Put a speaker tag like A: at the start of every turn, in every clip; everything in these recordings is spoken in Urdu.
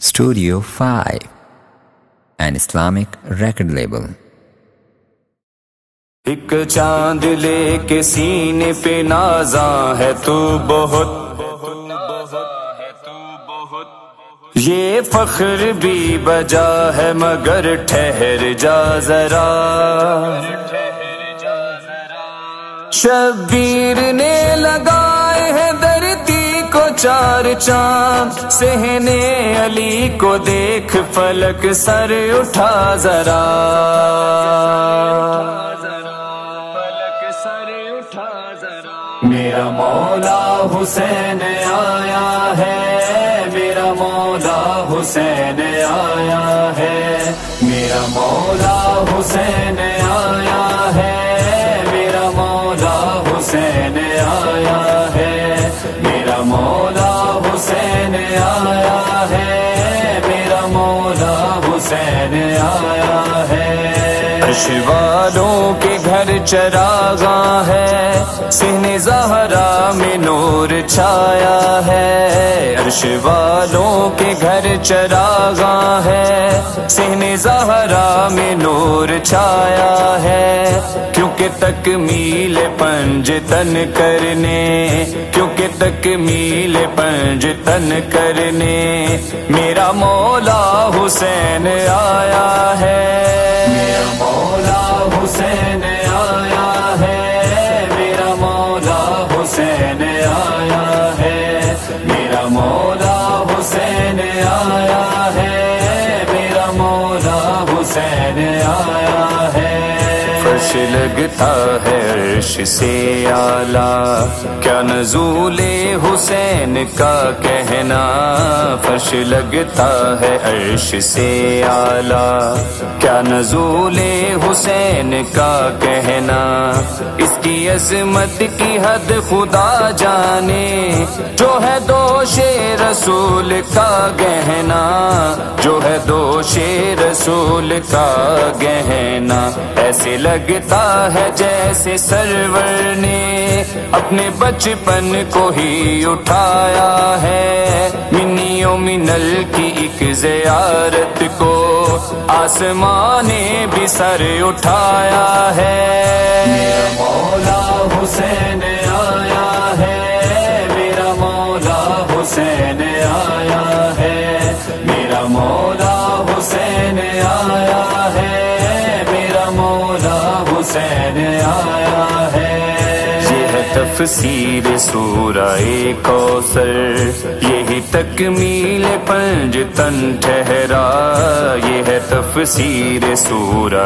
A: Studio 5, an Islamic record label.
B: ایک چاند لے کے سینے پہ نازاں ہے تو بہت، یہ فخر بھی بجا ہے مگر ٹھہر جا ذرا، شبیر نے لگائے ہیں دھرتی کو چار چاند، صحنے علی کو دیکھ فلک سر اٹھا ذرا، میرا مولا حسین آیا ہے، میرا مولا حسین آیا ہے، میرا مولا حسین آیا ہے، میرا مولا حسین آیا ہے، میرا مولا حسین آیا ہے، میرا مولا حسین آیا ہے، عرش والوں کے گھر چراغاں ہے، سہن زہرا میں نور چھایا ہے، عرش والوں کے گھر چراغاں ہے، سہن زہرا میں نور چھایا ہے، کیونکہ تکمیل پنج تن کرنے، کیونکہ تکمیل پنج تن کرنے میرا مولا حسین آیا ہے، میرا مولا حسین آیا ہے، میرا مولا حسین آیا ہے، میرا مولا حسین آیا ہے، میرا مولا حسین آیا ہے، فرش لگتا ہے عرش سے اعلیٰ، کیا نزول حسین کا کہنا، فرش لگتا ہے عرش سے اعلیٰ، کیا نزول حسین کا کہنا، اس کی عظمت کی حد خدا جانے، جو ہے دوش رسول کا گہنا، جو ہے دوش رسول کا گہنا، ایسے لگتا ہے جیسے سرور نے اپنے بچپن کو ہی اٹھایا ہے، منیوں منل کی ایک زیارت کو آسمان نے بھی سر اٹھایا ہے، میرا مولا حسین آیا ہے، میرا مولا حسین آیا ہے، میرا مولا حسین آیا ہے، میرا مولا حسین آیا ہے، یہ ہے تفسیر سورہ کوثر، یہی تکمیل پنج تن ٹھہرا، یہ ہے تفسیر سورہ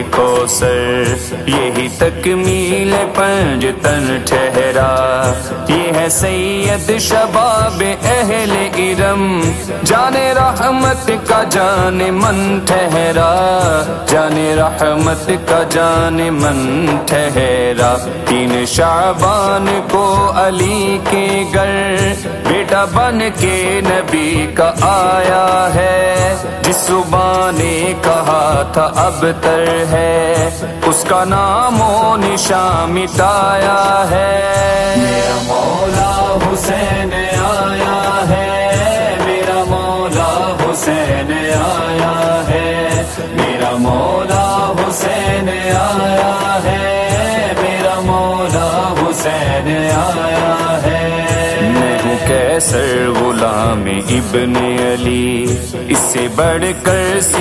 B: کوثر، یہی تکمیل پنج تن ٹھہرا، یہ ہے سید شباب اہل ارم، جان رحمت کا جان من ٹھہرا، جان رحمت کا جان من ٹھہرا، 3 شعبان کو علی کے گھر بیٹا بن کے نبی کا آیا ہے، جس صبح نے کہا تھا اب تر ہے، اس کا نام و نشان مٹایا ہے، میرا مولا حسین آیا ہے، میرا مولا حسین آیا ہے، میرا مولا حسین آیا ہے، میرا مولا حسین آیا ہے، میں ہوں کیسر غلام ابن علی، اس سے بڑھ کر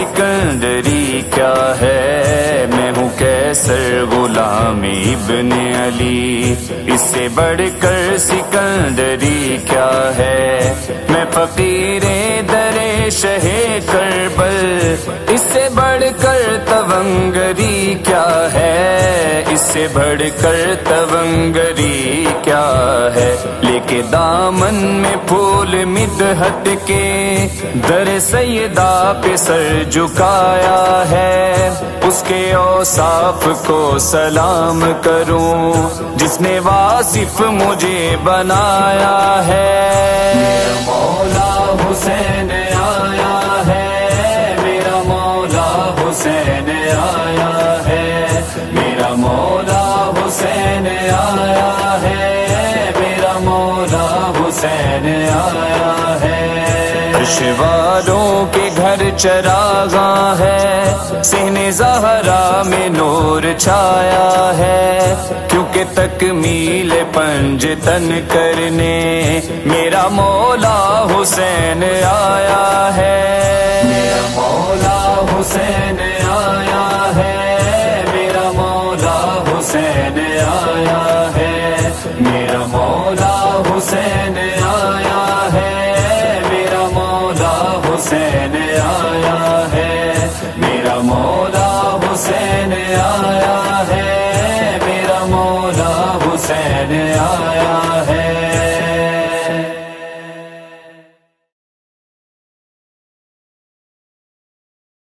B: سکندری کیا ہے، میں ہوں کیسر غلام ابن علی، اس سے بڑھ کر سکندری کیا ہے، میں فقیر در شہ کربل، اس سے بڑھ کر تونگری کیا ہے، اس سے بڑھ کر تونگری کیا ہے، لے کے دامن میں پھول مدحت کے در سیدہ پہ سر جھکایا ہے، اس کے اوصاف کو سلام کروں جس نے واصف مجھے بنایا ہے، میرا مولا حسین آیا ہے، میرا مولا حسین آیا ہے، میرا مولا حسین آیا ہے، میرا مولا حسین آیا ہے، عرش والوں کے گھر چراغاں ہے، صحن زہرا میں نور چھایا ہے، کیونکہ تکمیل پنج تن کرنے میرا مولا حسین آیا ہے، میرا مولا حسین آیا ہے، میرا مولا حسین آیا ہے، میرا مولا حسین آیا ہے، میرا مولا حسین آیا ہے، میرا مولا حسین آیا